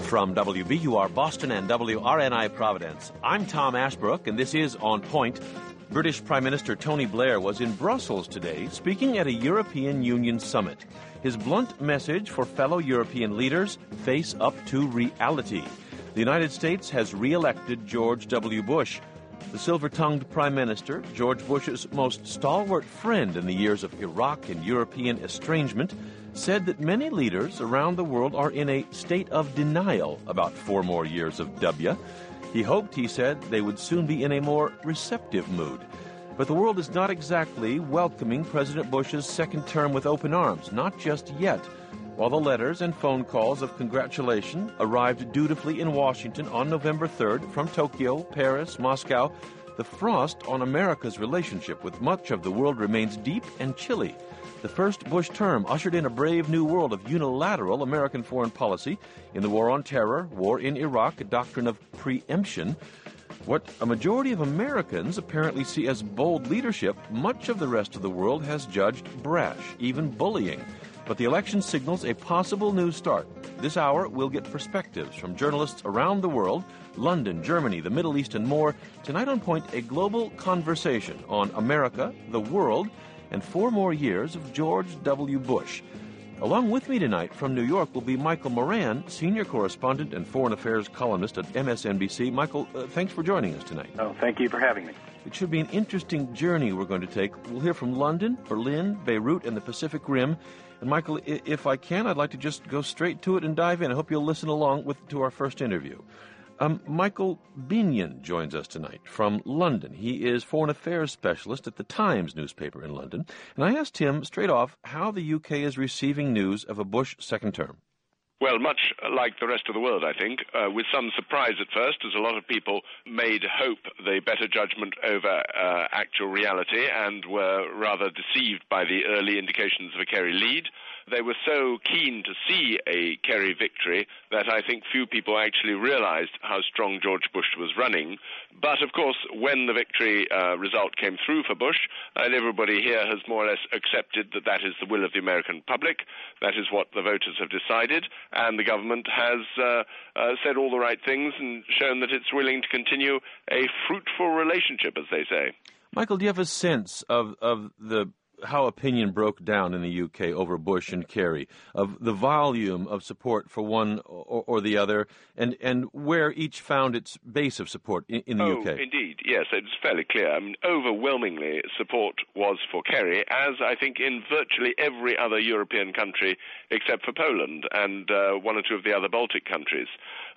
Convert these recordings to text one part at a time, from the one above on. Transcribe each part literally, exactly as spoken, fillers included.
From W B U R Boston and W R N I Providence, I'm Tom Ashbrook, and this is On Point. British Prime Minister Tony Blair was in Brussels today speaking at a European Union summit. His blunt message for fellow European leaders: face up to reality. The United States has re-elected George W. Bush. The silver-tongued Prime Minister, George Bush's most stalwart friend in the years of Iraq and European estrangement, said that many leaders around the world are in a state of denial about four more years of W. He hoped, he said, they would soon be in a more receptive mood. But the world is not exactly welcoming President Bush's second term with open arms, not just yet. While the letters and phone calls of congratulation arrived dutifully in Washington on November third from Tokyo, Paris, Moscow, the frost on America's relationship with much of the world remains deep and chilly. The first Bush term ushered in a brave new world of unilateral American foreign policy in the war on terror, war in Iraq, a doctrine of preemption. What a majority of Americans apparently see as bold leadership, much of the rest of the world has judged brash, even bullying. But the election signals a possible new start. This hour, we'll get perspectives from journalists around the world, London, Germany, the Middle East, and more. Tonight on Point, a global conversation on America, the world, and four more years of George W. Bush. Along with me tonight from New York will be Michael Moran, senior correspondent and foreign affairs columnist at M S N B C. Michael, uh, thanks for joining us tonight. Oh, thank you for having me. It should be an interesting journey we're going to take. We'll hear from London, Berlin, Beirut, and the Pacific Rim. And Michael, if I can, I'd like to just go straight to it and dive in. I hope you'll listen along with to our first interview. Um, Michael Binyon joins us tonight from London. He is foreign affairs specialist at the Times newspaper in London. And I asked him straight off how the U K is receiving news of a Bush second term. Well, much like the rest of the world, I think, uh, with some surprise at first, as a lot of people made hope the better judgment over uh, actual reality and were rather deceived by the early indications of a Kerry lead. They were so keen to see a Kerry victory that I think few people actually realized how strong George Bush was running. But, of course, when the victory uh, result came through for Bush, and everybody here has more or less accepted that that is the will of the American public, that is what the voters have decided, and the government has uh, uh, said all the right things and shown that it's willing to continue a fruitful relationship, as they say. Michael, do you have a sense of, of the how opinion broke down in the U K over Bush and Kerry, of the volume of support for one or, or the other, and, and where each found its base of support in, in the oh, U K? Indeed, yes, it's fairly clear. I mean, overwhelmingly, support was for Kerry, as I think in virtually every other European country except for Poland and uh, one or two of the other Baltic countries.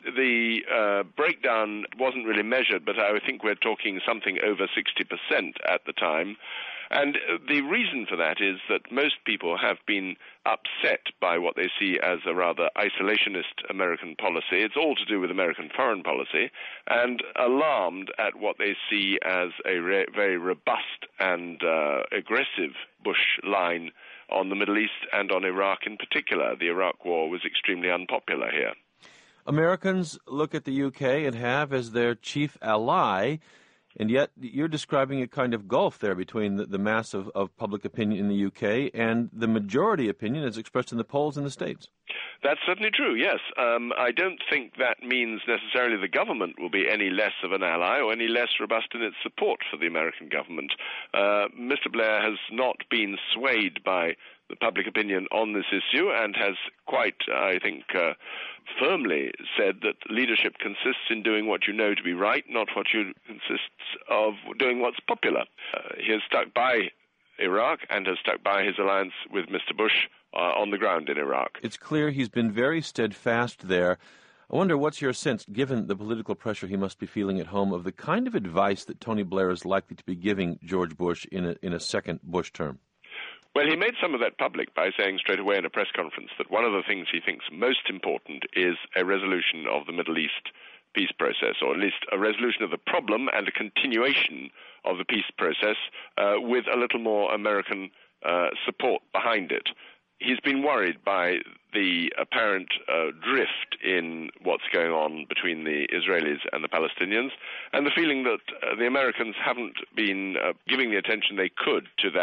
The uh, breakdown wasn't really measured, but I think we're talking something over sixty percent at the time. And the reason for that is that most people have been upset by what they see as a rather isolationist American policy. It's all to do with American foreign policy, and alarmed at what they see as a re- very robust and uh, aggressive Bush line on the Middle East and on Iraq in particular. The Iraq war was extremely unpopular here. Americans look at the U K and have as their chief ally, and yet you're describing a kind of gulf there between the, the mass of, of public opinion in the U K and the majority opinion as expressed in the polls in the States. That's certainly true, yes. Um, I don't think that means necessarily the government will be any less of an ally or any less robust in its support for the American government. Uh, Mister Blair has not been swayed by the public opinion on this issue and has quite, I think, uh, firmly said that leadership consists in doing what you know to be right, not what you consists of doing what's popular. Uh, he has stuck by Iraq and has stuck by his alliance with Mister Bush uh, on the ground in Iraq. It's clear he's been very steadfast there. I wonder, what's your sense, given the political pressure he must be feeling at home, of the kind of advice that Tony Blair is likely to be giving George Bush in a, in a second Bush term? Well, he made some of that public by saying straight away in a press conference that one of the things he thinks most important is a resolution of the Middle East peace process, or at least a resolution of the problem and a continuation of the peace process uh, with a little more American uh, support behind it. He's been worried by the apparent uh, drift in what's going on between the Israelis and the Palestinians, and the feeling that uh, the Americans haven't been uh, giving the attention they could to that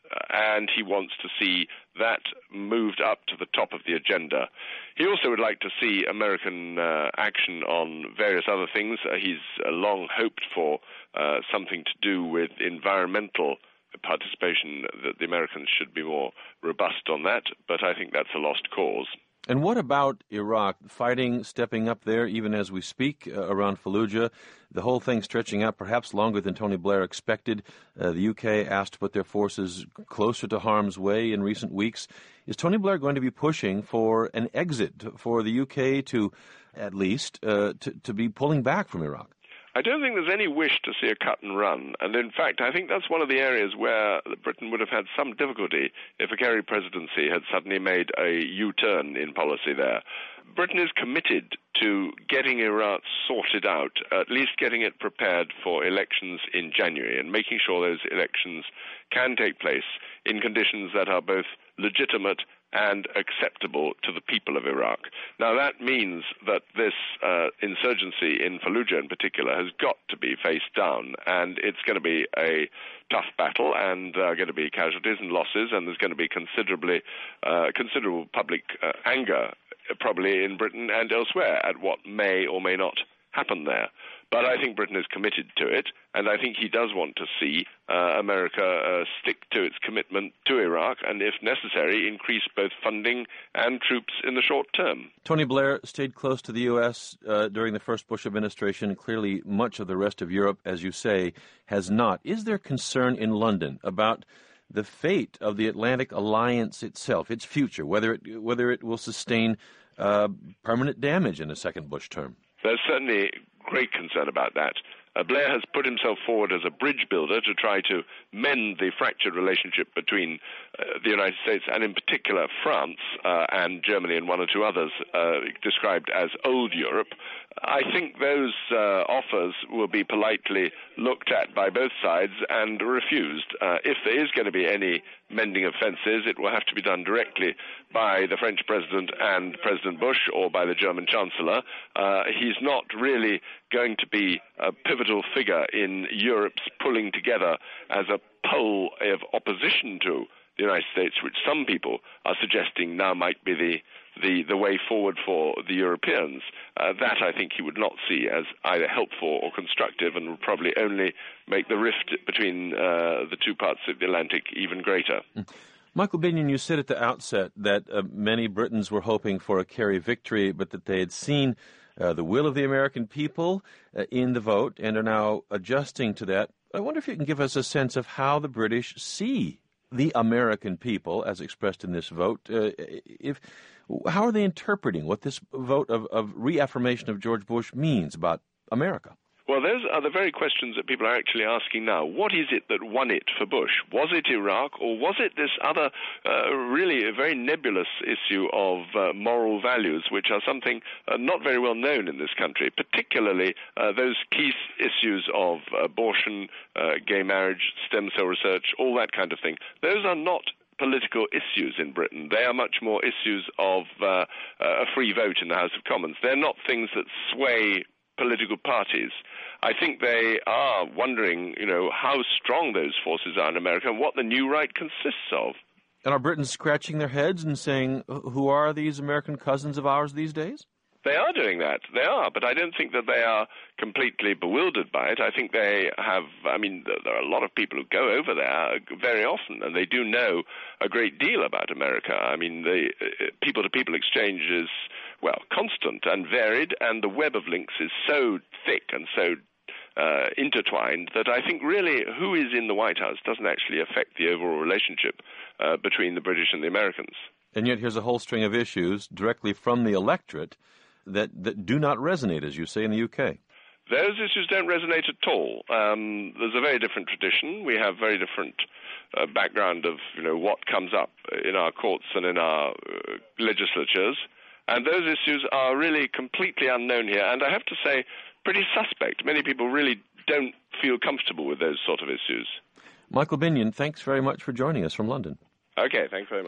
and he wants to see that moved up to the top of the agenda. He also would like to see American uh, action on various other things. Uh, he's uh, long hoped for uh, something to do with environmental participation, that the Americans should be more robust on that, but I think that's a lost cause. And what about Iraq? Fighting stepping up there even as we speak uh, around Fallujah, the whole thing stretching out perhaps longer than Tony Blair expected. Uh, the U K asked to put their forces closer to harm's way in recent weeks. Is Tony Blair going to be pushing for an exit, for the U K to, at least, uh, to, to be pulling back from Iraq? I don't think there's any wish to see a cut and run. And in fact, I think that's one of the areas where Britain would have had some difficulty if a Kerry presidency had suddenly made a U-turn in policy there. Britain is committed to getting Iraq sorted out, at least getting it prepared for elections in January and making sure those elections can take place in conditions that are both legitimate and acceptable to the people of Iraq. Now, that means that this uh, insurgency in Fallujah in particular has got to be faced down, and it's going to be a tough battle, and there are going to be casualties and losses, and there's going to be considerably, uh, considerable public uh, anger, probably in Britain and elsewhere, at what may or may not happen there. But I think Britain is committed to it, and I think he does want to see uh, America uh, stick to its commitment to Iraq and, if necessary, increase both funding and troops in the short term. Tony Blair stayed close to the U S uh, during the first Bush administration. Clearly, much of the rest of Europe, as you say, has not. Is there concern in London about the fate of the Atlantic Alliance itself, its future, whether it, whether it will sustain uh, permanent damage in a second Bush term? There's certainly great concern about that. Uh, Blair has put himself forward as a bridge builder to try to mend the fractured relationship between uh, the United States and, in particular, France uh, and Germany and one or two others uh, described as old Europe. I think those uh, offers will be politely looked at by both sides and refused. Uh, if there is going to be any mending of fences, it will have to be done directly by the French president and President Bush or by the German chancellor. Uh, he's not really going to be a pivotal figure in Europe's pulling together as a pole of opposition to the United States, which some people are suggesting now might be the the, the way forward for the Europeans. Uh, that, I think, he would not see as either helpful or constructive, and would probably only make the rift between uh, the two parts of the Atlantic even greater. Mm. Michael Binion, you said at the outset that uh, many Britons were hoping for a Kerry victory, but that they had seen uh, the will of the American people uh, in the vote and are now adjusting to that. I wonder if you can give us a sense of how the British see the American people as expressed in this vote. Uh, if How are they interpreting what this vote of, of reaffirmation of George Bush means about America? Well, those are the very questions that people are actually asking now. What is it that won it for Bush? Was it Iraq, or was it this other, uh, really a very nebulous issue of uh, moral values, which are something uh, not very well known in this country, particularly uh, those key issues of abortion, uh, gay marriage, stem cell research, all that kind of thing. Those are not political issues in Britain. They are much more issues of uh, a free vote in the House of Commons. They're not things that sway political parties. I think they are wondering, you know, how strong those forces are in America and what the new right consists of. And are Britons scratching their heads and saying, who are these American cousins of ours these days? They are doing that. They are, but I don't think that they are completely bewildered by it. I think they have, I mean, there are a lot of people who go over there very often, and they do know a great deal about America. I mean, the uh, people-to-people exchange is, well, constant and varied, and the web of links is so thick and so uh, intertwined that I think really who is in the White House doesn't actually affect the overall relationship uh, between the British and the Americans. And yet here's a whole string of issues directly from the electorate that, that do not resonate, as you say, in the U K. Those issues don't resonate at all. Um, there's a very different tradition. We have very different uh, background of, you know, what comes up in our courts and in our uh, legislatures. And those issues are really completely unknown here. And I have to say, pretty suspect. Many people really don't feel comfortable with those sort of issues. Michael Binion, thanks very much for joining us from London. Okay, thanks very much.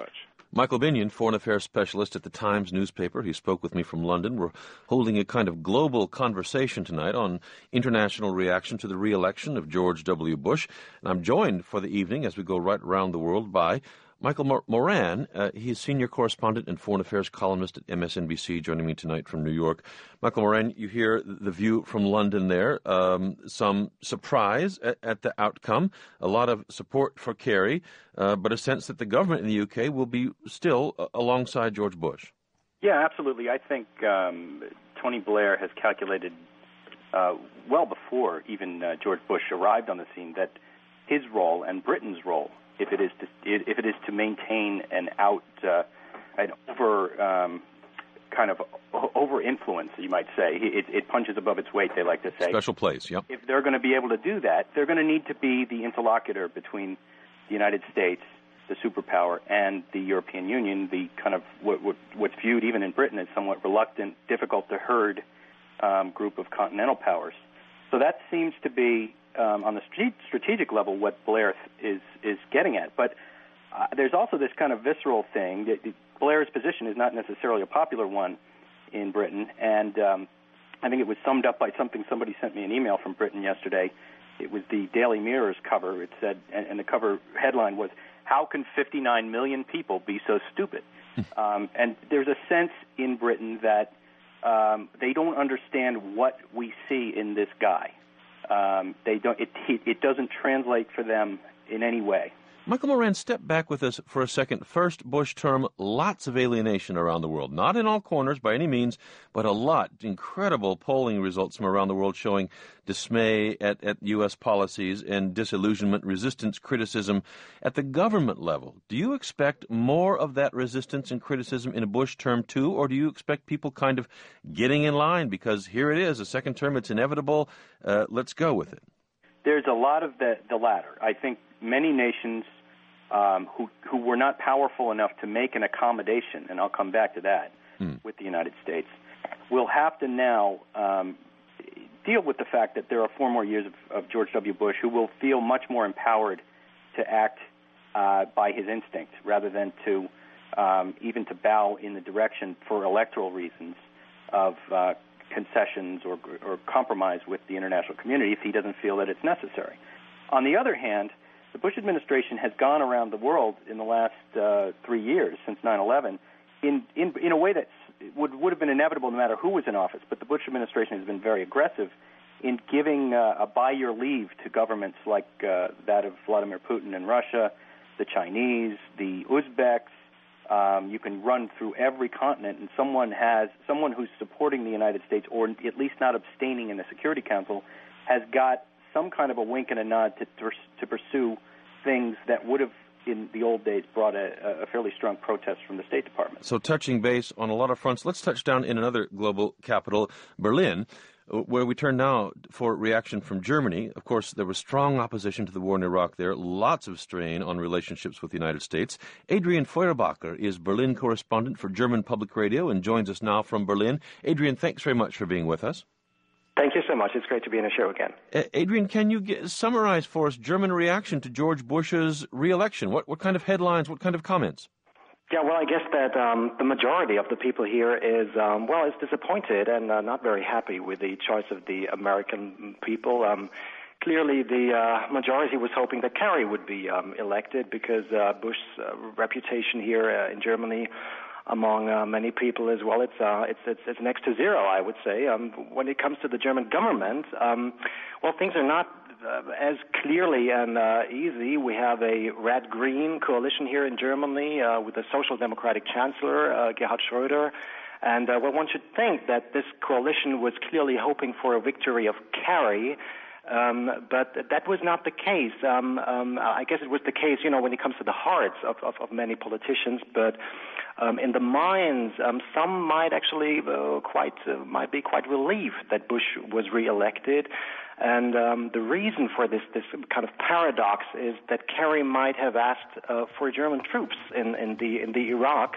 Michael Binion, Foreign Affairs Specialist at the Times newspaper. He spoke with me from London. We're holding a kind of global conversation tonight on international reaction to the re-election of George W. Bush. And I'm joined for the evening, as we go right around the world, by Michael Mor- Moran. Uh, he's senior correspondent and foreign affairs columnist at M S N B C, joining me tonight from New York. Michael Moran, you hear the view from London there. Um, some surprise at, at the outcome, a lot of support for Kerry, uh, but a sense that the government in the U K will be still uh, alongside George Bush. Yeah, absolutely. I think um, Tony Blair has calculated uh, well before even uh, George Bush arrived on the scene that his role and Britain's role, if it is to if it is to maintain an out uh, an over um, kind of over influence, you might say, it, it punches above its weight. They like to say special place. Yep. If they're going to be able to do that, they're going to need to be the interlocutor between the United States, the superpower, and the European Union, the kind of what, what, what's viewed even in Britain as somewhat reluctant, difficult to herd um, group of continental powers. So that seems to be, um, on the strategic level, what Blair is is getting at. But uh, there's also this kind of visceral thing. Blair's position is not necessarily a popular one in Britain, and um, I think it was summed up by something somebody sent me an email from Britain yesterday. It was the Daily Mirror's cover. It said, and, and the cover headline was, "How can fifty-nine million people be so stupid?" um, and there's a sense in Britain that um, they don't understand what we see in this guy. Um, they don't. It, it doesn't translate for them in any way. Michael Moran, step back with us for a second. First Bush term, lots of alienation around the world. Not in all corners by any means, but a lot. Incredible polling results from around the world showing dismay at, at U S policies and disillusionment, resistance, criticism at the government level. Do you expect more of that resistance and criticism in a Bush term too, or do you expect people kind of getting in line because here it is, a second term, it's inevitable, uh, let's go with it? There's a lot of the, the latter. I think many nations um, who who were not powerful enough to make an accommodation, and I'll come back to that, mm. with the United States, will have to now um, deal with the fact that there are four more years of, of George W. Bush, who will feel much more empowered to act uh, by his instinct rather than to um, even to bow in the direction for electoral reasons of uh, concessions or, or compromise with the international community if he doesn't feel that it's necessary. On the other hand, the Bush administration has gone around the world in the last uh, three years, since nine eleven, in, in, in a way that would, would have been inevitable no matter who was in office. But the Bush administration has been very aggressive in giving uh, a buy-your leave to governments like uh, that of Vladimir Putin in Russia, the Chinese, the Uzbeks. Um, you can run through every continent, and someone has someone who's supporting the United States, or at least not abstaining in the Security Council, has got some kind of a wink and a nod to to pursue things that would have, in the old days, brought a, a fairly strong protest from the State Department. So touching base on a lot of fronts, let's touch down in another global capital, Berlin, where we turn now for reaction from Germany. Of course, there was strong opposition to the war in Iraq there, lots of strain on relationships with the United States. Adrian Feuerbacher is Berlin correspondent for German Public Radio and joins us now from Berlin. Adrian, thanks very much for being with us. Thank you so much. It's great to be in the show again. Uh, Adrian, can you get, summarize for us German reaction to George Bush's re-election? What, what kind of headlines, what kind of comments? Yeah, well, I guess that um, the majority of the people here is, um, well, is disappointed and uh, not very happy with the choice of the American people. Um, clearly, the uh, majority was hoping that Kerry would be um, elected because uh, Bush's uh, reputation here uh, in Germany among uh, many people as well, it's, uh, it's it's it's next to zero, I would say. Um, when it comes to the German government, um, well, things are not uh, as clearly and uh, easy. We have a red-green coalition here in Germany uh, with the Social Democratic Chancellor, uh, Gerhard Schröder. And uh, well, one should think that this coalition was clearly hoping for a victory of Kerry. Um, but that was not the case. Um, um, I guess it was the case, you know, when it comes to the hearts of, of, of many politicians. But um, in the minds, um, some might actually uh, quite uh, might be quite relieved that Bush was reelected. And um, the reason for this this kind of paradox is that Kerry might have asked uh, for German troops in, in the in the Iraq.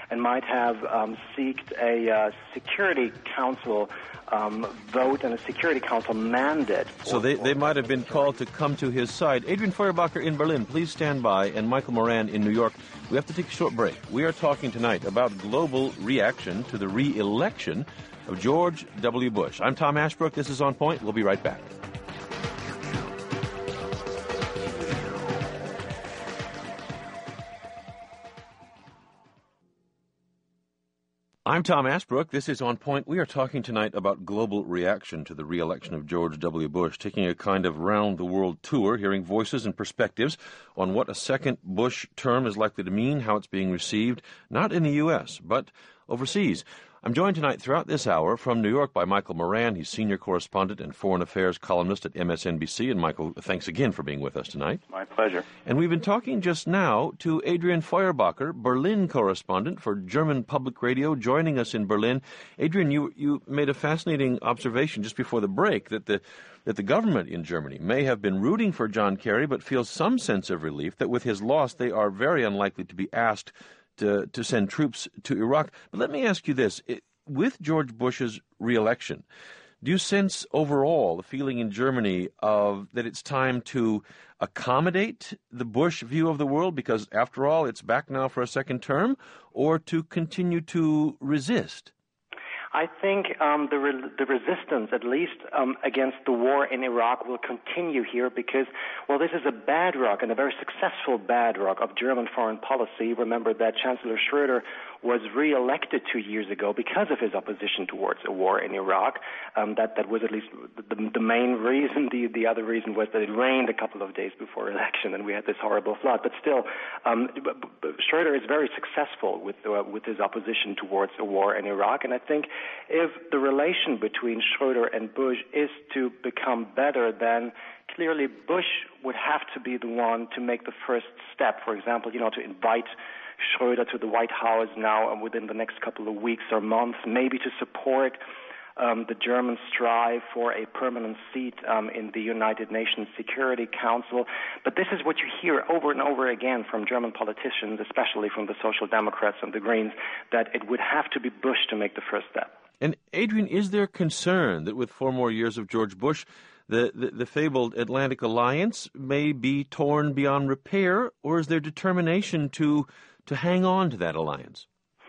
and might have um, seeked a uh, Security Council um, vote and a Security Council mandate. So they, they might have been called to come to his side. Adrian Feuerbacher in Berlin, please stand by, and Michael Moran in New York. We have to take a short break. We are talking tonight about global reaction to the re-election of George W. Bush. I'm Tom Ashbrook. This is On Point. We'll be right back. I'm Tom Ashbrook. This is On Point. We are talking tonight about global reaction to the re-election of George W. Bush, taking a kind of round-the-world tour, hearing voices and perspectives on what a second Bush term is likely to mean, how it's being received, not in the U S, but overseas. I'm joined tonight throughout this hour from New York by Michael Moran. He's senior correspondent and foreign affairs columnist at M S N B C. And, Michael, thanks again for being with us tonight. My pleasure. And we've been talking just now to Adrian Feuerbacher, Berlin correspondent for German Public Radio, joining us in Berlin. Adrian, you, you made a fascinating observation just before the break that the that the government in Germany may have been rooting for John Kerry, but feels some sense of relief that with his loss they are very unlikely to be asked To, to send troops to Iraq. But let me ask you this. It, with George Bush's re-election, do you sense overall the feeling in Germany of that it's time to accommodate the Bush view of the world, because after all it's back now for a second term, or to continue to resist? I think um, the re- the resistance, at least um, against the war in Iraq, will continue here because, well, this is a bedrock and a very successful bedrock of German foreign policy. Remember that Chancellor Schröder was re-elected two years ago because of his opposition towards a war in Iraq. Um, that that was at least the, the main reason. The the other reason was that it rained a couple of days before election and we had this horrible flood. But still, um, Schröder is very successful with uh, with his opposition towards a war in Iraq, and I think if the relation between Schröder and Bush is to become better, then clearly Bush would have to be the one to make the first step. For example, you know, to invite Schröder to the White House now within the next couple of weeks or months, maybe to support um, the German strive for a permanent seat um, in the United Nations Security Council. But this is what you hear over and over again from German politicians, especially from the Social Democrats and the Greens, that it would have to be Bush to make the first step. And, Adrian, is there concern that with four more years of George Bush, the, the, the fabled Atlantic Alliance may be torn beyond repair, or is there determination to to hang on to that alliance?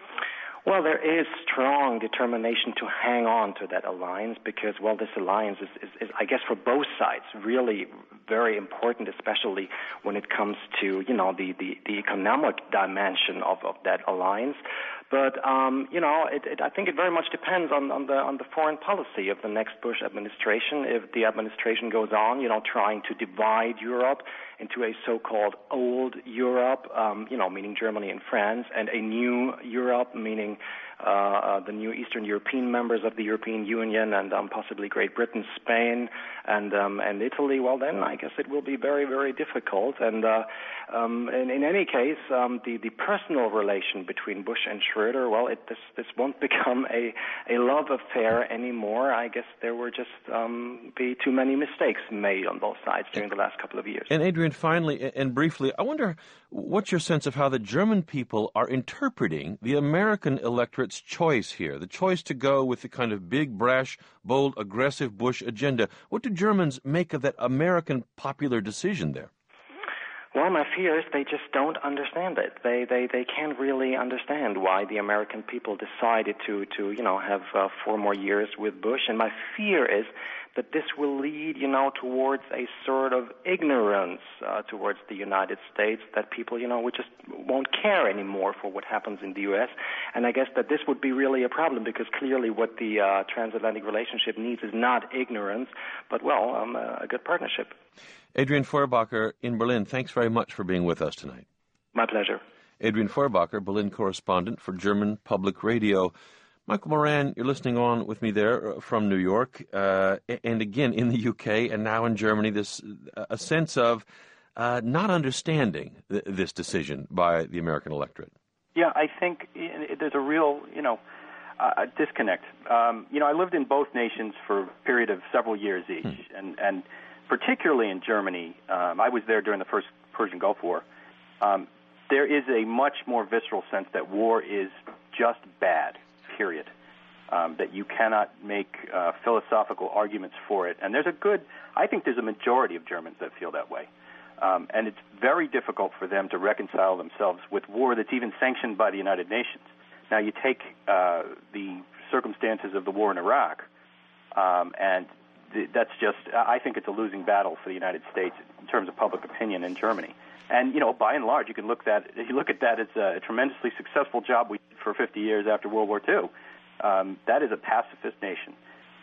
Well, there is strong determination to hang on to that alliance because, well, this alliance is, is, is, I guess, for both sides, really very important, especially when it comes to, you know, the, the, the economic dimension of, of that alliance. But, um, you know, it, it, I think it very much depends on, on the on the foreign policy of the next Bush administration. If the administration goes on, you know, trying to divide Europe into a so-called old Europe, um, you know, meaning Germany and France, and a new Europe, meaning uh, uh, the new Eastern European members of the European Union and um, possibly Great Britain, Spain, and um, and Italy, well, then I guess it will be very, very difficult. And uh, um, in, in any case, um, the, the personal relation between Bush and Schröder, well, it, this this won't become a, a love affair anymore. I guess there were just um, be too many mistakes made on both sides during the last couple of years. And Adrian, finally and briefly, I wonder what's your sense of how the German people are interpreting the American electorate's choice here, the choice to go with the kind of big, brash, bold, aggressive Bush agenda. What do Germans make of that American popular decision there? Well, my fear is they just don't understand it. They they they can't really understand why the American people decided to to you know have uh, four more years with Bush. And my fear is that this will lead, you know, towards a sort of ignorance uh, towards the United States, that people, you know, we just won't care anymore for what happens in the U S. And I guess that this would be really a problem because clearly what the uh, transatlantic relationship needs is not ignorance, but, well, um, a good partnership. Adrian Feuerbacher in Berlin, thanks very much for being with us tonight. My pleasure. Adrian Feuerbacher, Berlin correspondent for German Public Radio. Michael Moran, you're listening on with me there from New York, uh, and again in the U K, and now in Germany, this a sense of uh, not understanding th- this decision by the American electorate. Yeah, I think there's a real, you know, uh, disconnect. Um, you know, I lived in both nations for a period of several years each, hmm. and, and particularly in Germany, um, I was there during the first Persian Gulf War. Um, there is a much more visceral sense that war is just bad, period. Um, that you cannot make uh, philosophical arguments for it. And there's a good, I think there's a majority of Germans that feel that way. Um, and it's very difficult for them to reconcile themselves with war that's even sanctioned by the United Nations. Now, you take uh, the circumstances of the war in Iraq, um, and th- that's just, I think it's a losing battle for the United States in terms of public opinion in Germany. And, you know, by and large, you can look that, you look at that as a tremendously successful job we did for fifty years after World War Two. Um, that is a pacifist nation.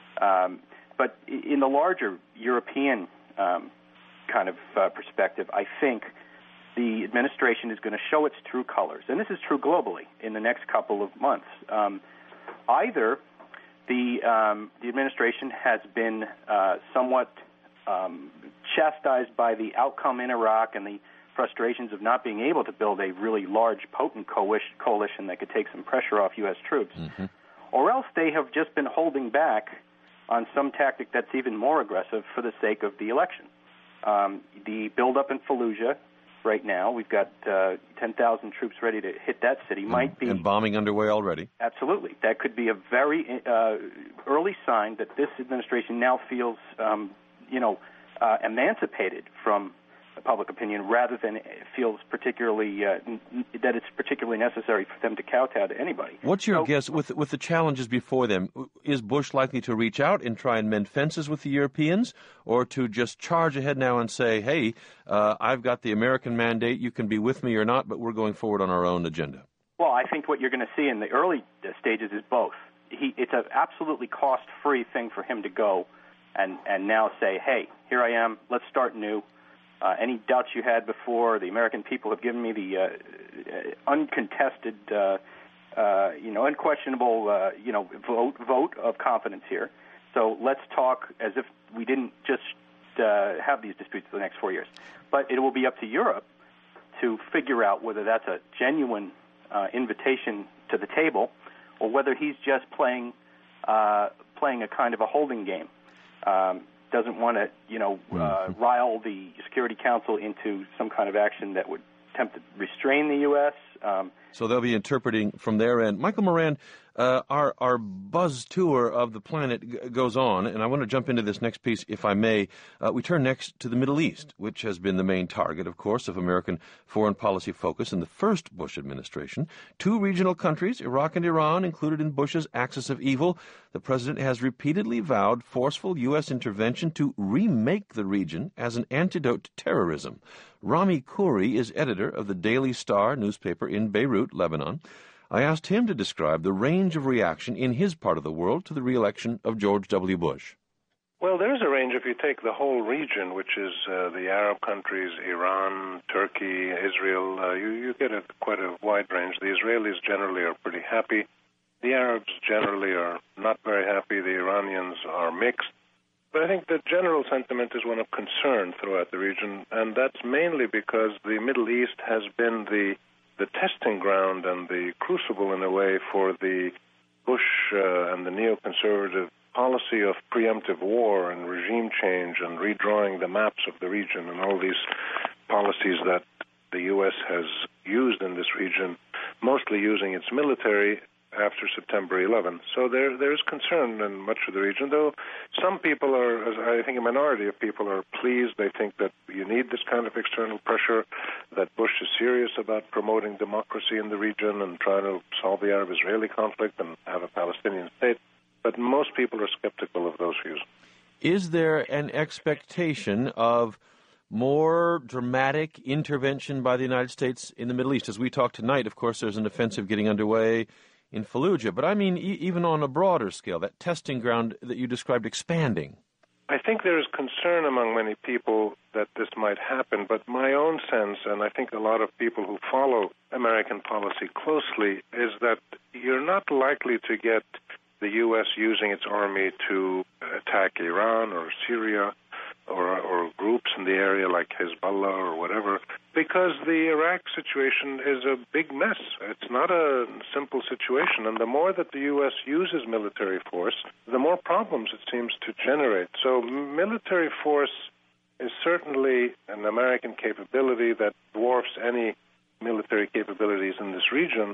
Um, but in the larger European um, kind of uh, perspective, I think the administration is going to show its true colors. And this is true globally in the next couple of months. Um, either the, um, the administration has been uh, somewhat um, chastised by the outcome in Iraq and the frustrations of not being able to build a really large, potent coalition that could take some pressure off U S troops. Mm-hmm. Or else they have just been holding back on some tactic that's even more aggressive for the sake of the election. Um, the buildup in Fallujah right now, we've got uh, ten thousand troops ready to hit that city, and, might be... And bombing underway already. Absolutely. That could be a very uh, early sign that this administration now feels, um, you know, uh, emancipated from public opinion rather than feels particularly uh, n- that it's particularly necessary for them to kowtow to anybody. What's your so, guess with with the challenges before them? Is Bush likely to reach out and try and mend fences with the Europeans, or to just charge ahead now and say, "Hey, uh, I've got the American mandate. You can be with me or not, but we're going forward on our own agenda"? Well, I think what you're going to see in the early stages is both. He, it's an absolutely cost-free thing for him to go and and now say, "Hey, here I am. Let's start new." Uh, any doubts you had before, the American people have given me the uh, uh, uncontested, uh, uh, you know, unquestionable, uh, you know, vote vote of confidence here. So let's talk as if we didn't just uh, have these disputes for the next four years. But it will be up to Europe to figure out whether that's a genuine uh, invitation to the table or whether he's just playing uh, playing a kind of a holding game. Um, doesn't want to, you know, uh, rile the Security Council into some kind of action that would attempt to restrain the U S. Um, so they'll be interpreting from their end. Michael Moran, uh, our our buzz tour of the planet g- goes on, and I want to jump into this next piece, if I may. Uh, we turn next to the Middle East, which has been the main target, of course, of American foreign policy focus in the first Bush administration. Two regional countries, Iraq and Iran, included in Bush's axis of evil. The president has repeatedly vowed forceful U S intervention to remake the region as an antidote to terrorism. Rami Khouri is editor of the Daily Star newspaper in Beirut, Lebanon. I asked him to describe the range of reaction in his part of the world to the re-election of George W. Bush. Well, there is a range if you take the whole region, which is uh, the Arab countries, Iran, Turkey, Israel. Uh, you, you get a, quite a wide range. The Israelis generally are pretty happy. The Arabs generally are not very happy. The Iranians are mixed. But I think the general sentiment is one of concern throughout the region, and that's mainly because the Middle East has been the the testing ground and the crucible, in a way, for the Bush uh, and the neoconservative policy of preemptive war and regime change and redrawing the maps of the region and all these policies that the U S has used in this region, mostly using its military after September eleventh. So there there is concern in much of the region, though some people are, I think a minority of people are pleased. They think that you need this kind of external pressure, that Bush is serious about promoting democracy in the region and trying to solve the Arab-Israeli conflict and have a Palestinian state. But most people are skeptical of those views. Is there an expectation of more dramatic intervention by the United States in the Middle East? As we talk tonight, of course, there's an offensive getting underway in Fallujah, but I mean e- even on a broader scale, that testing ground that you described expanding. I think there is concern among many people that this might happen, but my own sense, and I think a lot of people who follow American policy closely, is that you're not likely to get the U S using its army to attack Iran or Syria or, or groups in the area like Hezbollah or whatever, because the Iraq situation is a big mess. It's not a simple situation, and the more that the U S uses military force, the more problems it seems to generate. So military force is certainly an American capability that dwarfs any military capabilities in this region,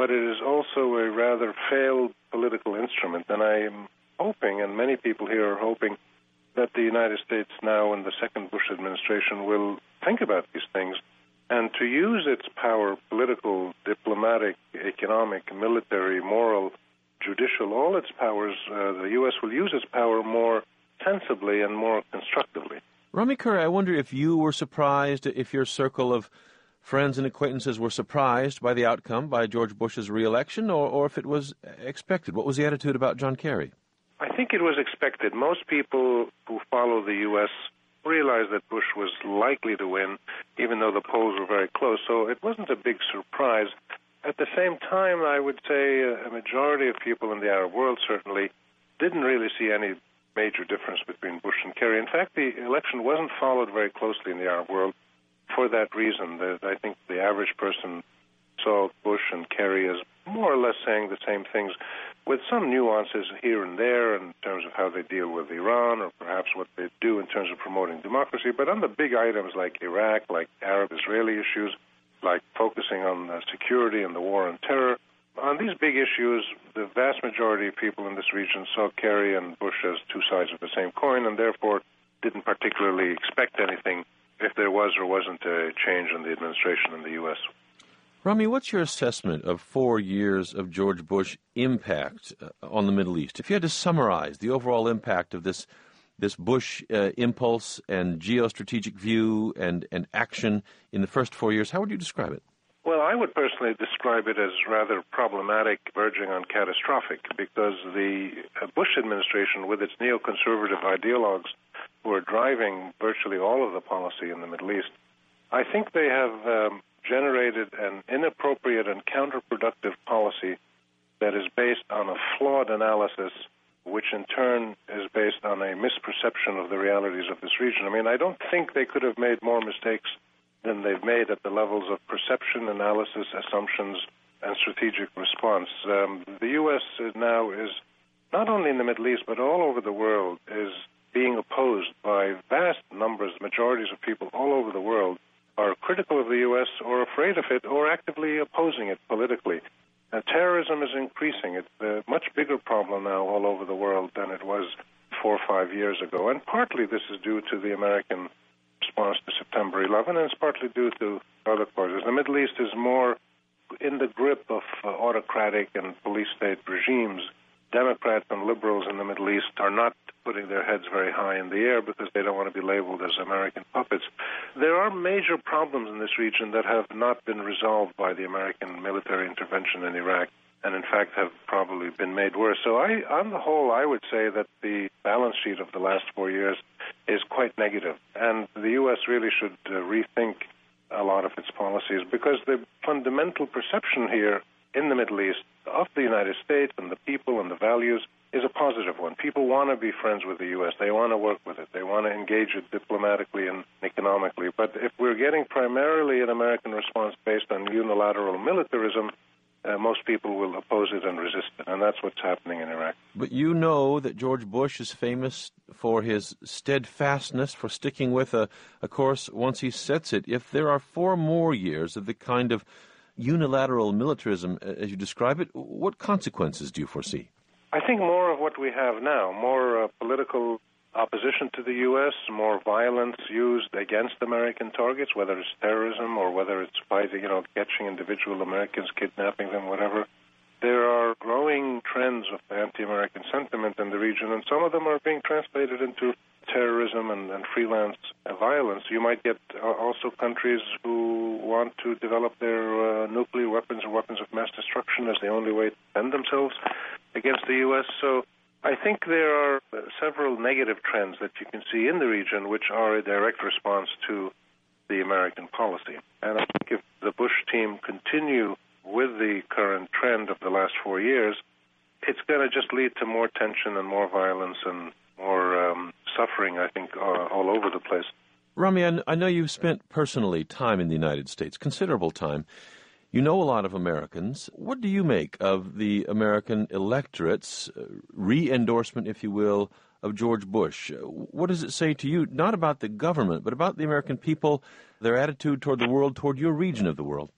but it is also a rather failed political instrument. And I am hoping, and many people here are hoping, that the United States now in the second Bush administration will think about these things and to use its power, political, diplomatic, economic, military, moral, judicial, all its powers, uh, the U S will use its power more sensibly and more constructively. Rami Curry, I wonder if you were surprised, if your circle of friends and acquaintances were surprised by the outcome, by George Bush's re-election, or, or if it was expected. What was the attitude about John Kerry? I think it was expected. Most people who follow the U S realized that Bush was likely to win, even though the polls were very close, so it wasn't a big surprise. At the same time, I would say a majority of people in the Arab world certainly didn't really see any major difference between Bush and Kerry. In fact, the election wasn't followed very closely in the Arab world for that reason. That I think the average person saw Bush and Kerry as more or less saying the same things, with some nuances here and there in terms of how they deal with Iran or perhaps what they do in terms of promoting democracy. But on the big items like Iraq, like Arab-Israeli issues, like focusing on uh, security and the war on terror, on these big issues, the vast majority of people in this region saw Kerry and Bush as two sides of the same coin and therefore didn't particularly expect anything if there was or wasn't a change in the administration in the U S. Rami, what's your assessment of four years of George Bush impact uh, on the Middle East? If you had to summarize the overall impact of this this Bush uh, impulse and geostrategic view and, and action in the first four years, how would you describe it? Well, I would personally describe it as rather problematic, verging on catastrophic, because the Bush administration, with its neoconservative ideologues who are driving virtually all of the policy in the Middle East, I think they have um, generated an inappropriate and counterproductive policy that is based on a flawed analysis, which in turn is based on a misperception of the realities of this region. I mean, I don't think they could have made more mistakes than they've made at the levels of perception, analysis, assumptions, and strategic response. Um, the U S now is, not only in the Middle East, but all over the world, is being opposed by vast numbers, majorities of people all over the world are critical of the U S or afraid of it or actively opposing it politically. Uh, terrorism is increasing. It's a much bigger problem now all over the world than it was four or five years ago. And partly this is due to the American response to September eleventh, and it's partly due to other causes. The Middle East is more in the grip of uh, autocratic and police state regimes. Democrats and liberals in the Middle East are not putting their heads very high in the air because they don't want to be labeled as American puppets. There are major problems in this region that have not been resolved by the American military intervention in Iraq, and in fact have probably been made worse. So I, on the whole, I would say that the balance sheet of the last four years is quite negative, and the U S really should uh, rethink a lot of its policies, because the fundamental perception here in the Middle East of the United States and the people and the values is a positive one. People want to be friends with the U S. They want to work with it. They want to engage it diplomatically and economically. But if we're getting primarily an American response based on unilateral militarism, uh, most people will oppose it and resist it, and that's what's happening in Iraq. But you know that George Bush is famous for his steadfastness, for sticking with a, a course once he sets it. If there are four more years of the kind of unilateral militarism, as you describe it, what consequences do you foresee? I think more of what we have now, more uh, political opposition to the U S, more violence used against American targets, whether it's terrorism or whether it's fighting, you know, catching individual Americans, kidnapping them, whatever. There are growing trends of anti-American sentiment in the region, and some of them are being translated into terrorism and, and freelance uh, violence. You might get uh, also countries who want to develop their uh, nuclear weapons or weapons of mass destruction as the only way to defend themselves against the U S. So I think there are uh, several negative trends that you can see in the region which are a direct response to the American policy. And I think if the Bush team continue with the current trend of the last four years, it's going to just lead to more tension and more violence and more um, suffering, I think, uh, all over the place. Rami, I know you've spent personally time in the United States, considerable time. You know a lot of Americans. What do you make of the American electorate's re-endorsement, if you will, of George Bush? What does it say to you, not about the government, but about the American people, their attitude toward the world, toward your region of the world?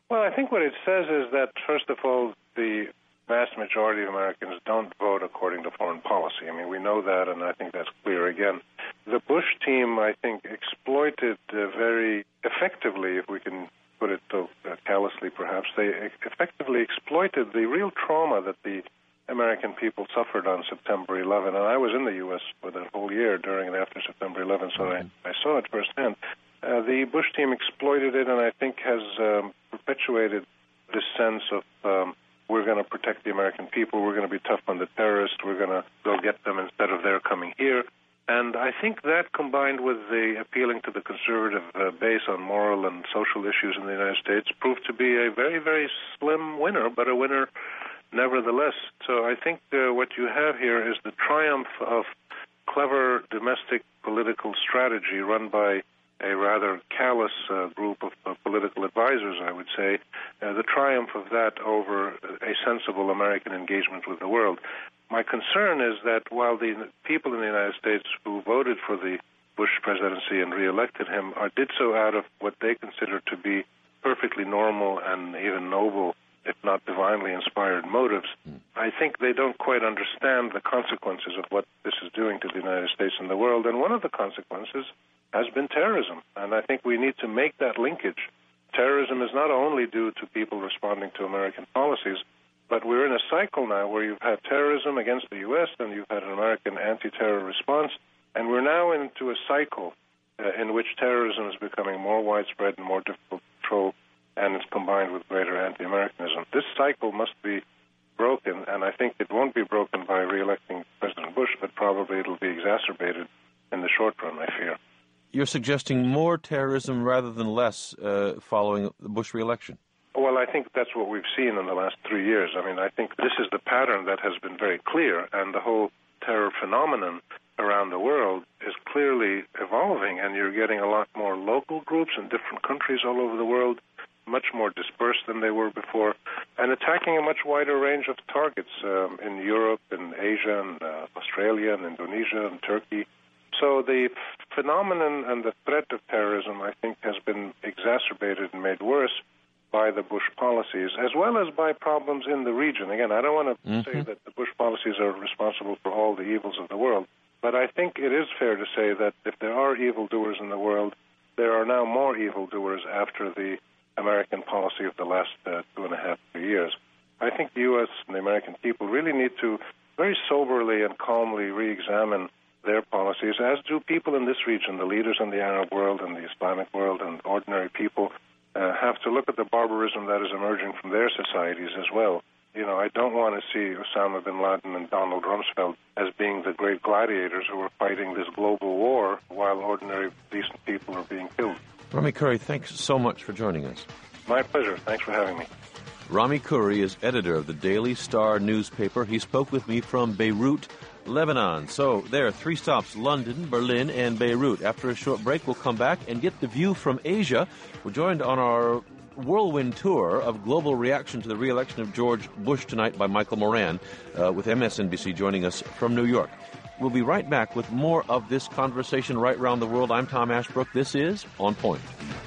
Well, I think what it says is that, first of all, the vast majority of Americans don't vote according to foreign policy. I mean, we know that, and I think that's clear again. The Bush team, I think, exploited uh, very effectively, if we can put it so uh, callously perhaps, they effectively exploited the real trauma that the American people suffered on September eleventh. And I was in the U S for that whole year during and after September eleventh, so I, I saw it firsthand. Uh, the Bush team exploited it, and I think has um, perpetuated this sense of um, we're going to protect the American people, we're going to be tough on the terrorists, we're going to go get them instead of their coming here. And I think that, combined with the appealing to the conservative uh, base on moral and social issues in the United States, proved to be a very, very slim winner, but a winner nevertheless. So I think uh, what you have here is the triumph of clever domestic political strategy run by a rather callous uh, group of, of political advisors, I would say, uh, the triumph of that over a sensible American engagement with the world. My concern is that while the people in the United States who voted for the Bush presidency and reelected him are, did so out of what they consider to be perfectly normal and even noble, if not divinely inspired motives, I think they don't quite understand the consequences of what this is doing to the United States and the world. And one of the consequences has been terrorism. And I think we need to make that linkage. Terrorism is not only due to people responding to American policies, but we're in a cycle now where you've had terrorism against the U S and you've had an American anti-terror response, and we're now into a cycle uh, in which terrorism is becoming more widespread and more difficult to control, and it's combined with greater anti-Americanism. This cycle must be broken, and I think it won't be broken by re-electing President Bush, but probably it'll be exacerbated in the short run, I fear. You're suggesting more terrorism rather than less uh, following the Bush re-election? Well, I think that's what we've seen in the last three years. I mean, I think this is the pattern that has been very clear, and the whole terror phenomenon around the world is clearly evolving, and you're getting a lot more local groups in different countries all over the world, much more dispersed than they were before, and attacking a much wider range of targets um, in Europe, in Asia, and uh, Australia, and Indonesia, and Turkey. So the phenomenon and the threat of terrorism, I think, has been exacerbated and made worse by the Bush policies, as well as by problems in the region. Again, I don't want to mm-hmm. say that the Bush policies are responsible for all the evils of the world, but I think it is fair to say that if there are evildoers in the world, there are now more evildoers after the American policy of the last uh, two and a half, three years. I think the U S and the American people really need to very soberly and calmly re-examine their policies, as do people in this region, the leaders in the Arab world and the Islamic world and ordinary people, uh, have to look at the barbarism that is emerging from their societies as well. You know, I don't want to see Osama bin Laden and Donald Rumsfeld as being the great gladiators who are fighting this global war while ordinary, decent people are being killed. Rami Khouri, thanks so much for joining us. My pleasure. Thanks for having me. Rami Khouri is editor of the Daily Star newspaper. He spoke with me from Beirut, Lebanon. So there are three stops, London, Berlin, and Beirut. After a short break, we'll come back and get the view from Asia. We're joined on our whirlwind tour of global reaction to the re-election of George Bush tonight by Michael Moran, uh, with M S N B C joining us from New York. We'll be right back with more of this conversation right around the world. I'm Tom Ashbrook. This is On Point.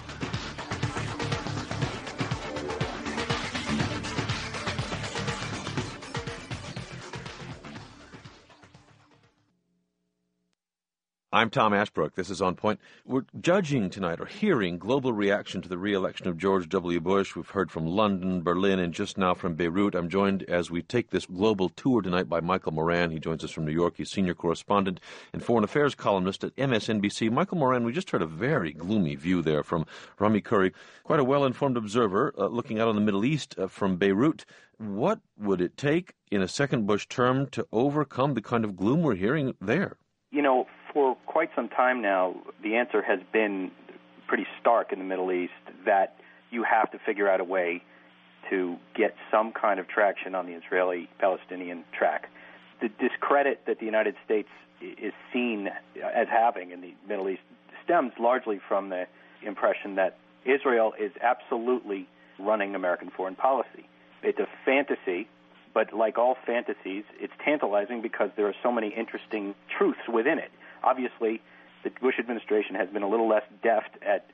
I'm Tom Ashbrook. This is On Point. We're judging tonight, or hearing, global reaction to the re-election of George W. Bush. We've heard from London, Berlin, and just now from Beirut. I'm joined as we take this global tour tonight by Michael Moran. He joins us from New York. He's senior correspondent and foreign affairs columnist at M S N B C. Michael Moran, we just heard a very gloomy view there from Rami Khouri, quite a well-informed observer uh, looking out on the Middle East uh, from Beirut. What would it take in a second Bush term to overcome the kind of gloom we're hearing there? You know, for quite some time now, the answer has been pretty stark in the Middle East that you have to figure out a way to get some kind of traction on the Israeli-Palestinian track. The discredit that the United States is seen as having in the Middle East stems largely from the impression that Israel is absolutely running American foreign policy. It's a fantasy, but like all fantasies, it's tantalizing because there are so many interesting truths within it. Obviously, the Bush administration has been a little less deft at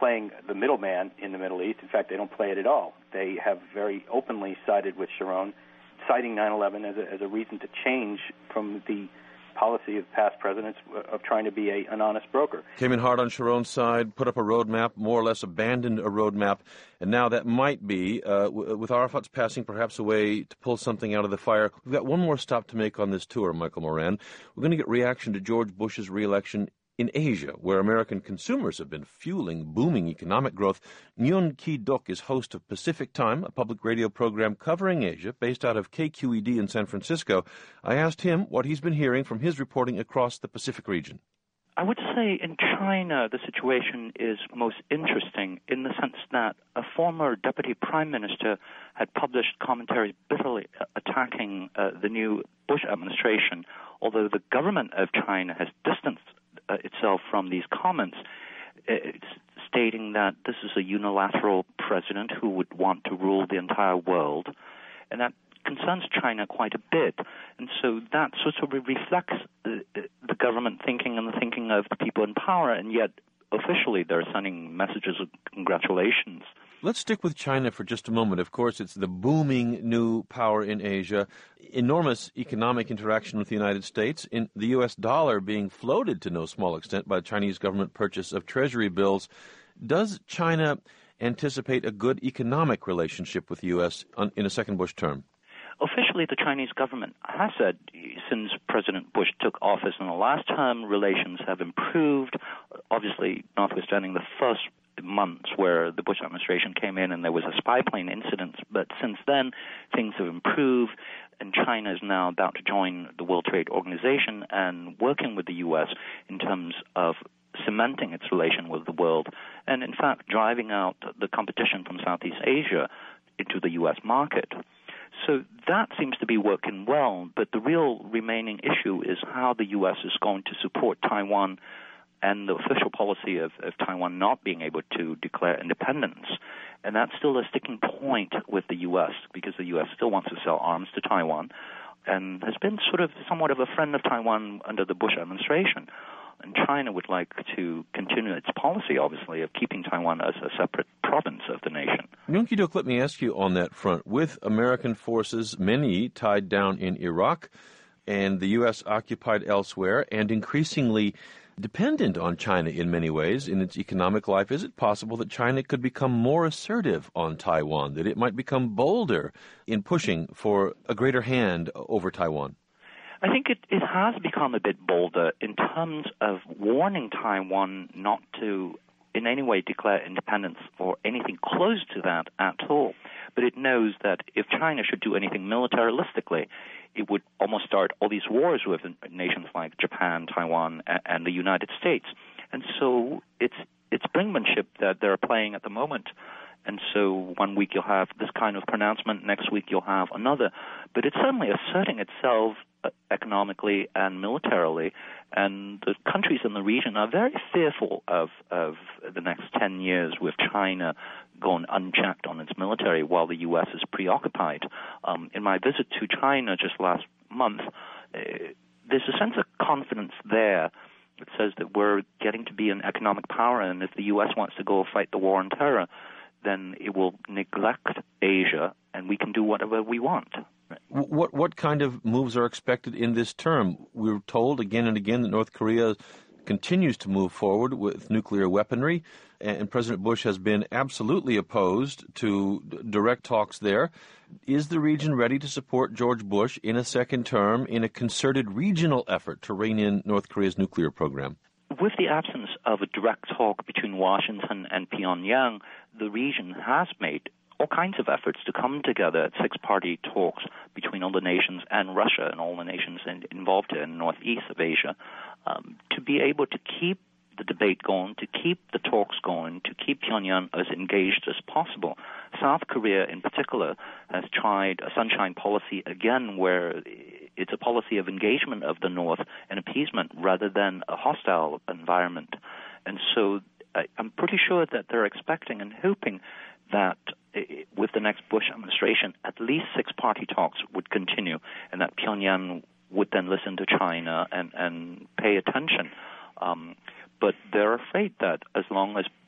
playing the middleman in the Middle East. In fact, they don't play it at all. They have very openly sided with Sharon, citing nine eleven as a, as a reason to change from the policy of past presidents of trying to be a, an honest broker. Came in hard on Sharon's side, put up a roadmap, more or less abandoned a roadmap, and now that might be, uh, w- with Arafat's passing, perhaps a way to pull something out of the fire. We've got one more stop to make on this tour, Michael Moran. We're going to get reaction to George Bush's re-election in Asia, where American consumers have been fueling booming economic growth. Nguyen Ki Duk is host of Pacific Time, a public radio program covering Asia based out of K Q E D in San Francisco. I asked him what he's been hearing from his reporting across the Pacific region. I would say in China the situation is most interesting in the sense that a former deputy prime minister had published commentaries bitterly attacking uh, the new Bush administration, although the government of China has distanced uh, itself from these comments, it's stating that this is a unilateral president who would want to rule the entire world, and that concerns China quite a bit. And so that sort of reflects uh, the government thinking and the thinking of the people in power, and yet officially they're sending messages of congratulations. Let's stick with China for just a moment. Of course, it's the booming new power in Asia, enormous economic interaction with the United States, in the U S dollar being floated to no small extent by the Chinese government purchase of treasury bills. Does China anticipate a good economic relationship with the U S in a second Bush term? Officially, the Chinese government has said since President Bush took office in the last term, relations have improved, obviously notwithstanding the first months where the Bush administration came in and there was a spy plane incident. But since then, things have improved, and China is now about to join the World Trade Organization and working with the U S in terms of cementing its relation with the world and, in fact, driving out the competition from Southeast Asia into the U S market. So that seems to be working well, but the real remaining issue is how the U S is going to support Taiwan and the official policy of, of Taiwan not being able to declare independence. And that's still a sticking point with the U S because the U S still wants to sell arms to Taiwan and has been sort of somewhat of a friend of Taiwan under the Bush administration. And China would like to continue its policy, obviously, of keeping Taiwan as a separate province of the nation. Nguyen Ki Duk, let me ask you on that front. With American forces, many tied down in Iraq, and the U S occupied elsewhere, and increasingly dependent on China in many ways in its economic life, is it possible that China could become more assertive on Taiwan, that it might become bolder in pushing for a greater hand over Taiwan? I think it, it has become a bit bolder in terms of warning Taiwan not to in any way declare independence or anything close to that at all. But it knows that if China should do anything militaristically, it would almost start all these wars with nations like Japan, Taiwan, and the United States. And so it's it's brinkmanship that they're playing at the moment. And so one week you'll have this kind of pronouncement, next week you'll have another. But it's certainly asserting itself economically and militarily, and the countries in the region are very fearful of, of the next ten years with China going unchecked on its military while the U S is preoccupied. Um, in my visit to China just last month, uh, there's a sense of confidence there. It says that we're getting to be an economic power, and if the U S wants to go fight the war on terror, then it will neglect Asia, and we can do whatever we want. What what kind of moves are expected in this term? We're told again and again that North Korea continues to move forward with nuclear weaponry, and President Bush has been absolutely opposed to direct talks there. Is the region ready to support George Bush in a second term in a concerted regional effort to rein in North Korea's nuclear program? With the absence of a direct talk between Washington and Pyongyang, the region has made all kinds of efforts to come together at six-party talks between all the nations and Russia and all the nations in, involved in the northeast of Asia um, to be able to keep the debate going, to keep the talks going, to keep Pyongyang as engaged as possible. South Korea, in particular, has tried a sunshine policy again where it's a policy of engagement of the North and appeasement rather than a hostile environment. And so I, I'm pretty sure that they're expecting and hoping that with the next Bush administration, at least six-party talks would continue, and that Pyongyang would then listen to China and, and pay attention. Um, but they're afraid that as long as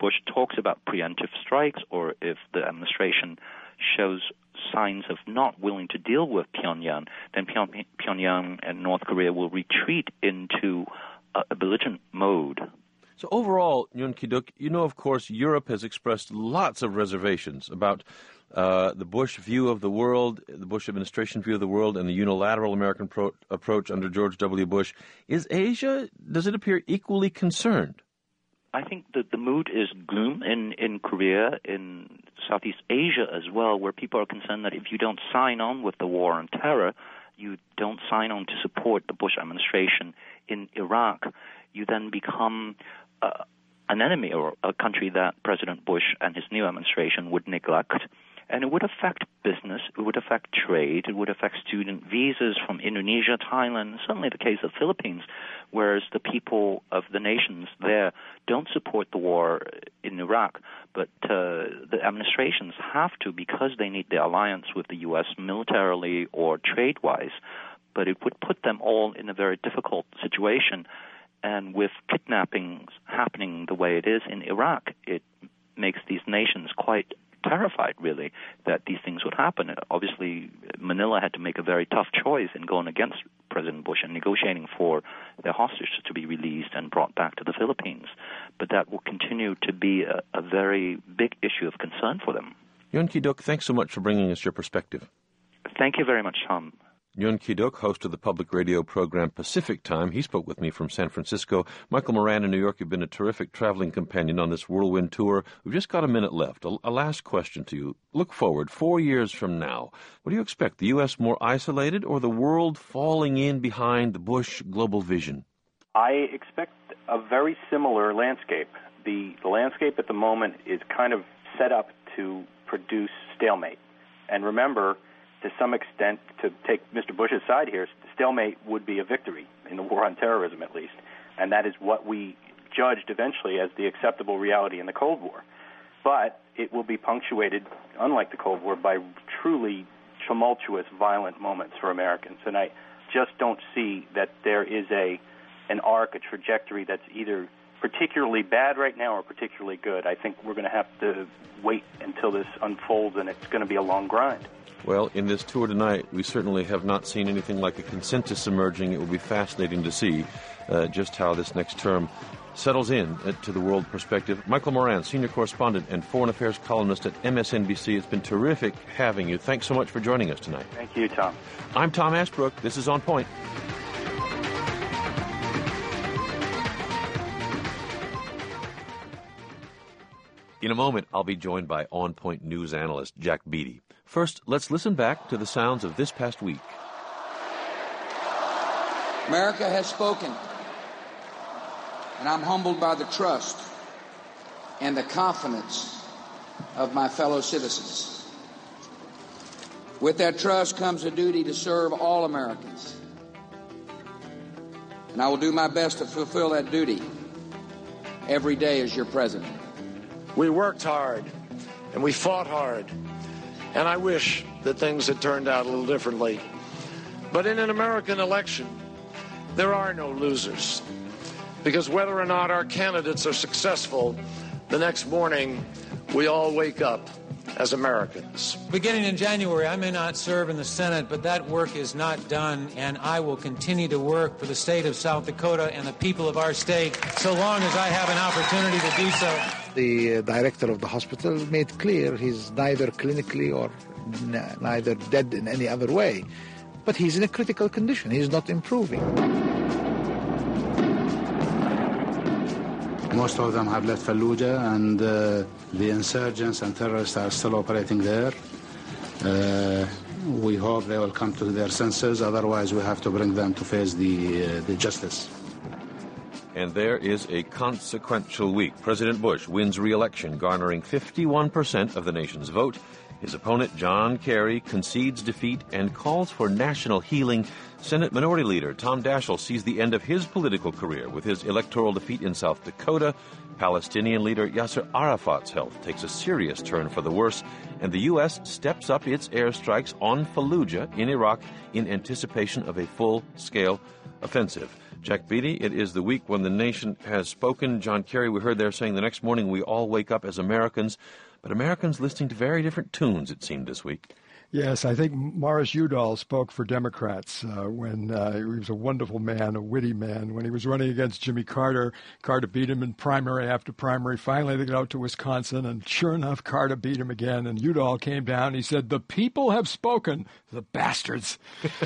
Bush talks about preemptive strikes, or if the administration shows signs of not willing to deal with Pyongyang, then Pyongyang and North Korea will retreat into a belligerent mode. So overall, Yoon Ki-duk, you know, of course, Europe has expressed lots of reservations about uh, the Bush view of the world, the Bush administration view of the world, and the unilateral American pro- approach under George W. Bush. Is Asia, does it appear, equally concerned? I think that the mood is gloom in, in Korea, in Southeast Asia as well, where people are concerned that if you don't sign on with the war on terror, you don't sign on to support the Bush administration in Iraq, you then become uh, an enemy or a country that President Bush and his new administration would neglect. And it would affect business, it would affect trade, it would affect student visas from Indonesia, Thailand, certainly the case of Philippines, whereas the people of the nations there don't support the war in Iraq, but uh, the administrations have to because they need the alliance with the U S militarily or trade-wise. But it would put them all in a very difficult situation. And with kidnappings happening the way it is in Iraq, it makes these nations quite terrified, really, that these things would happen. Obviously, Manila had to make a very tough choice in going against President Bush and negotiating for their hostages to be released and brought back to the Philippines. But that will continue to be a, a very big issue of concern for them. Yoon Ki-duk, thanks so much for bringing us your perspective. Thank you very much, Tom. Yoon Ki-duk, host of the public radio program Pacific Time. He spoke with me from San Francisco. Michael Moran in New York, you've been a terrific traveling companion on this whirlwind tour. We've just got a minute left. A, a last question to you. Look forward, four years from now. What do you expect, the U S more isolated or the world falling in behind the Bush global vision? I expect a very similar landscape. The, the landscape at the moment is kind of set up to produce stalemate. And remember, to some extent, to take Mister Bush's side here, stalemate would be a victory in the war on terrorism, at least. And that is what we judged eventually as the acceptable reality in the Cold War. But it will be punctuated, unlike the Cold War, by truly tumultuous, violent moments for Americans. And I just don't see that there is a an arc, a trajectory that's either particularly bad right now or particularly good. I think we're going to have to wait until this unfolds, and it's going to be a long grind. Well, in this tour tonight, we certainly have not seen anything like a consensus emerging. It will be fascinating to see uh, just how this next term settles in uh, to the world perspective. Michael Moran, senior correspondent and foreign affairs columnist at M S N B C. It's been terrific having you. Thanks so much for joining us tonight. Thank you, Tom. I'm Tom Ashbrook. This is On Point. In a moment, I'll be joined by On Point news analyst Jack Beatty. First, let's listen back to the sounds of this past week. America has spoken, and I'm humbled by the trust and the confidence of my fellow citizens. With that trust comes a duty to serve all Americans, and I will do my best to fulfill that duty every day as your president. We worked hard, and we fought hard, and I wish that things had turned out a little differently. But in an American election, there are no losers, because whether or not our candidates are successful, the next morning we all wake up as Americans. Beginning in January, I may not serve in the Senate, but that work is not done, and I will continue to work for the state of South Dakota and the people of our state so long as I have an opportunity to do so. The uh, director of the hospital made clear he's neither clinically or n- neither dead in any other way, but he's in a critical condition. He's not improving. Most of them have left Fallujah, and uh, the insurgents and terrorists are still operating there. Uh, we hope they will come to their senses. Otherwise, we have to bring them to face the, uh, the justice. And there is a consequential week. President Bush wins re-election, garnering fifty-one percent of the nation's vote. His opponent, John Kerry, concedes defeat and calls for national healing. Senate Minority Leader Tom Daschle sees the end of his political career with his electoral defeat in South Dakota. Palestinian leader Yasser Arafat's health takes a serious turn for the worse, and the U S steps up its airstrikes on Fallujah in Iraq in anticipation of a full-scale offensive. Jack Beatty, it is the week when the nation has spoken. John Kerry, we heard there saying the next morning we all wake up as Americans, but Americans listening to very different tunes, it seemed, this week. Yes, I think Morris Udall spoke for Democrats uh, when uh, he was a wonderful man, a witty man. When he was running against Jimmy Carter, Carter beat him in primary after primary. Finally, they got out to Wisconsin, and sure enough, Carter beat him again. And Udall came down. And he said, "The people have spoken, the bastards."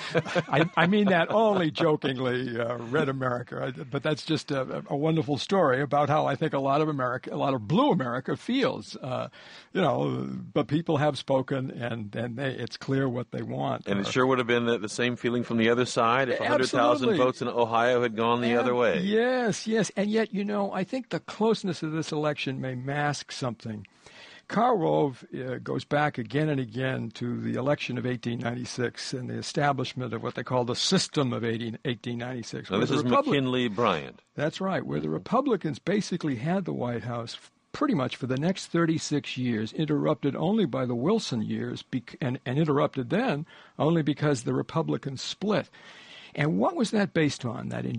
I, I mean that only jokingly, uh, Red America. But that's just a, a wonderful story about how I think a lot of America, a lot of blue America feels. Uh, you know, but people have spoken, and, and they it's clear what they want. And it sure would have been the, the same feeling from the other side if one hundred thousand votes in Ohio had gone the and, other way. Yes, yes. And yet, you know, I think the closeness of this election may mask something. Karl Rove uh, goes back again and again to the election of eighteen ninety-six and the establishment of what they call the system of eighteen ninety-six. Now, this is Republic- McKinley Bryant. That's right, where the Republicans basically had the White House pretty much for the next thirty-six years, interrupted only by the Wilson years, bec- and, and interrupted then only because the Republicans split. And what was that based on? That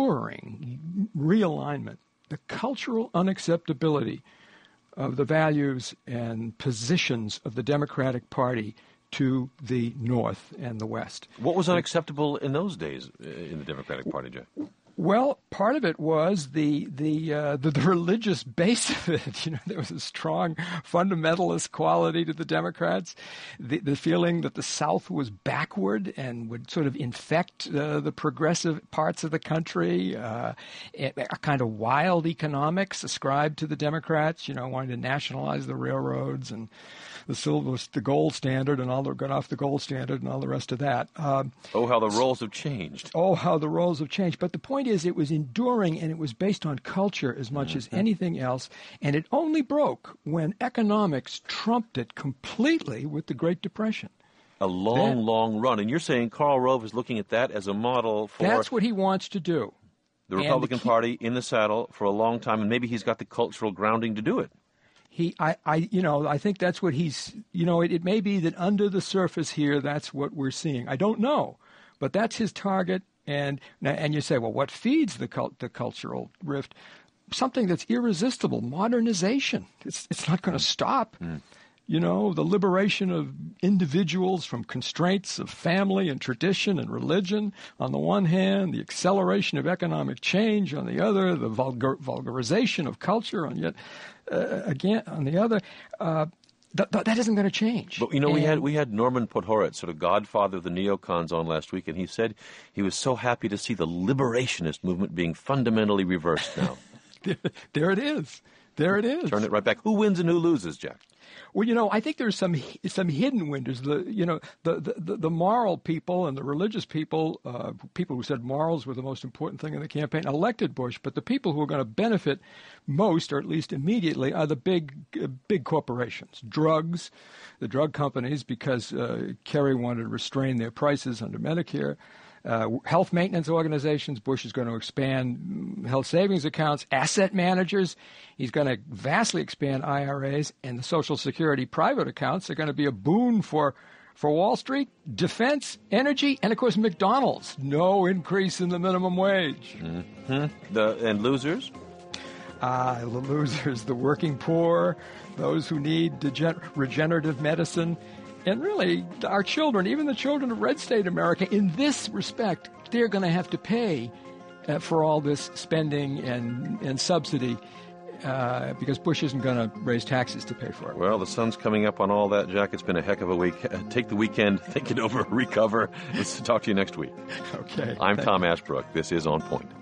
enduring realignment, the cultural unacceptability of the values and positions of the Democratic Party to the North and the West. What was unacceptable in those days in the Democratic Party, Jack? Well, part of it was the the, uh, the the religious base of it. You know, there was a strong fundamentalist quality to the Democrats, the, the feeling that the South was backward and would sort of infect uh, the progressive parts of the country, uh, a, a kind of wild economics ascribed to the Democrats, you know, wanting to nationalize the railroads and the silver, the gold standard and all the, got off the gold standard and all the rest of that. Um, oh, how the roles have changed. Oh, how the roles have changed. But the point is it was enduring and it was based on culture as much mm-hmm. as anything else. And it only broke when economics trumped it completely with the Great Depression. A long, that, long run. And you're saying Karl Rove is looking at that as a model for... That's what he wants to do. The Republican the key, Party in the saddle for a long time, and maybe he's got the cultural grounding to do it. He, I, I, you know, I think that's what he's, you know, it, it may be that under the surface here, that's what we're seeing. I don't know, but that's his target. And and you say, well, what feeds the cult, the cultural rift? Something that's irresistible, modernization. It's it's not going to stop. Mm. You know, the liberation of individuals from constraints of family and tradition and religion on the one hand, the acceleration of economic change on the other, the vulgar, vulgarization of culture on yet uh, again on the other. Uh, th- th- that isn't going to change. But you know, and, we had we had Norman Podhoretz, sort of godfather of the neocons, on last week, and he said he was so happy to see the liberationist movement being fundamentally reversed now. there, there it is. There it is. Turn it right back. Who wins and who loses, Jack? Well, you know, I think there's some some hidden winners. The you know the the, the moral people and the religious people, uh, people who said morals were the most important thing in the campaign, elected Bush. But the people who are going to benefit most, or at least immediately, are the big uh, big corporations, drugs, the drug companies, because uh, Kerry wanted to restrain their prices under Medicare. Uh, health maintenance organizations, Bush is going to expand health savings accounts, asset managers. He's going to vastly expand I R As, and the Social Security private accounts are going to be a boon for for Wall Street, defense, energy, and, of course, McDonald's. No increase in the minimum wage. Mm-hmm. The, and losers? Ah, the losers, the working poor, those who need degen- regenerative medicine. And really, our children, even the children of red state America, in this respect, they're going to have to pay uh, for all this spending and, and subsidy uh, because Bush isn't going to raise taxes to pay for it. Well, the sun's coming up on all that, Jack. It's been a heck of a week. Take the weekend, think it over, recover. Let's talk to you next week. Okay. I'm Tom Ashbrook. This is On Point.